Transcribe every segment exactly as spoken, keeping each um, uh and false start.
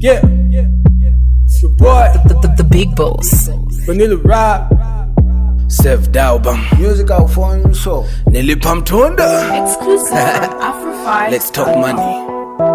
Yeah, it's your boy, The, the, the big boss. Vanilla Rap. Sef Daubam. Music out for you, so Nilipam Tunda. Exclusive from Afro Let's talk money.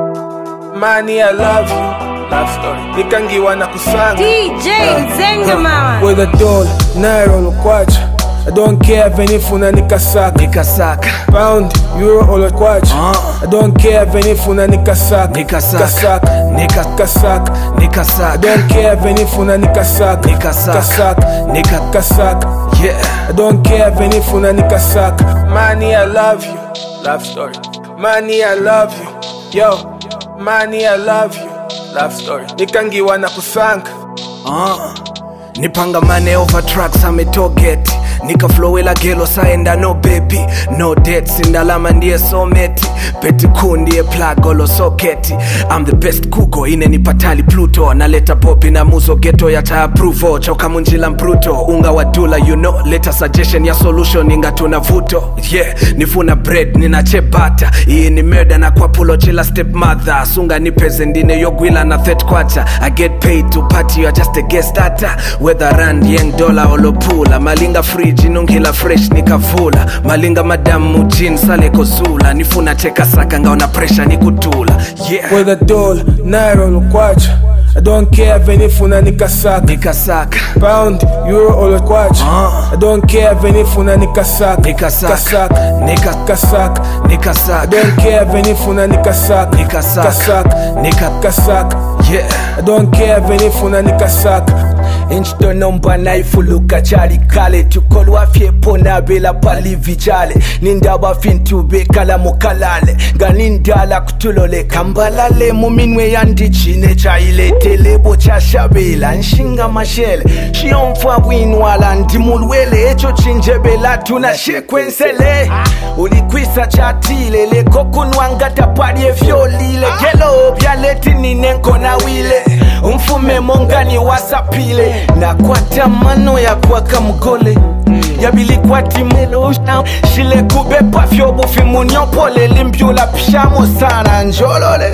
Money, I love you. Love story. Nikangiwa na kusanga. D J Zenga mama. With a doll, naira olokwacha. I don't care if any funa nikasaka. Nikasaka. Pound, euro olokwacha. Uh. I don't care if any funa nikasaka. Nikasaka. Nikasaka. Nikasaka. I don't care if any funa nikasaka. Nikasaka. Nikasaka. Yeah. I don't care if any funa nikasaka. Money, I love you. Love story. Money, I love you. Yo, money, I love you. Love story. Nikangiwa na kusanga. Uh. Nipanga mane over tracks ametogeti. Nika flowela gelo saenda no baby. No debts indalama ndiye someti. Peti kundiye plug olo soketi. I'm the best kuko ineni patali Pluto. Naleta popi na muzo ghetto ya ta approval. Choka munjila mpruto. Unga wadula you know. Leta suggestion ya solution inga tuna vuto. Yeah, nifuna bread nina chebata. Iyi ni murder na kwa pulo chila stepmother. Sunga ni prezendine yogwila na third quarter. I get paid to party, you're just a guest starter. Whether rand, yen, dollar, olopula. Malinga fridge, nungila fresh, nikavula. Malinga madamu, jeans, sale kozula. Nifuna cheka saka, ngaona pressure, nikutula. Yeah. With a doll, naira olokwacha. I don't care if any funa nikasaka. Nikasaka. Pound, euro olokwacha. Uh. I don't care if any funa nikasaka. Nikasaka. Nikasaka. Nikasaka. I don't care if any funa nikasaka. Nikasaka. Nikasaka. Yeah. I don't care if any funa nikasaka. Inchito nomba naifuluka chali kale Tukolwa fyepo na bela pali vichale Nindaba fintu bekala mukalale Ganindala kutulole kambalale Muminwe yandi chine cha ile telebo cha shabela Nshinga mashele Shionfwa winwala ndimulwele Echo chinjebela tuna shekwensele Ulikwisa chatile Le kokunwanga tapadye fyolile Gelo byaleti ninenko na wile Umfume mongani wasapile Na kwa tamano ya kwa kamgole Yabili kwa timelo Shile kube pafyo bufi munyopole Limpiola pishamo sana njolole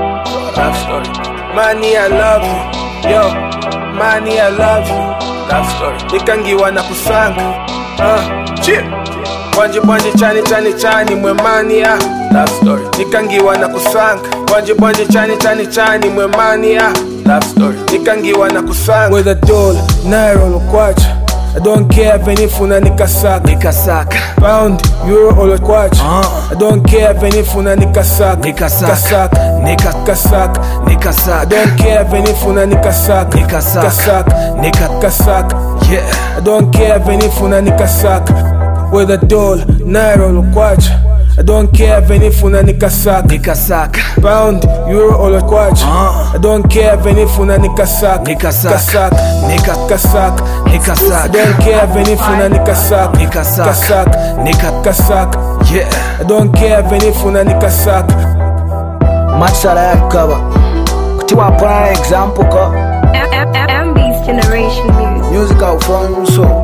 Love story. Money, I love you. Yo, money, I love you. Love story. Nikangiwa na kusanga. Uh, chip. Bwanje bwanje chani chani chani mwe money ya. Love story. Nikangiwa na kusanga. Bwanje bwanje chani chani chani mwe money ya. Love story. Nikangiwa na kusanga. With a doll, naira olokwacha. I don't care if any funa nikasaka. Nikasaka. Pound, euro olokwacha. Uh. I don't care if any funa nikasaka. Nikasaka. Nikasaka. Nikasaka. I don't care if any funa nikasaka. Nikasaka. Nikasaka. Yeah. I don't care if any funa nikasaka. With a doll, naira olokwacha. I don't care if any funa nikasaka. Nikasaka. Pound, euro olokwacha. Uh. I don't care if any funa nikasaka. Nikasaka. Nikasaka. Nikasaka. I don't care if any funa nikasaka. Nikasaka. Nikasaka. Yeah. I don't care if any funa nikasaka. Matsala ya kaba Kutiwa pwana example ka M B's Generation Music. Music out for you, so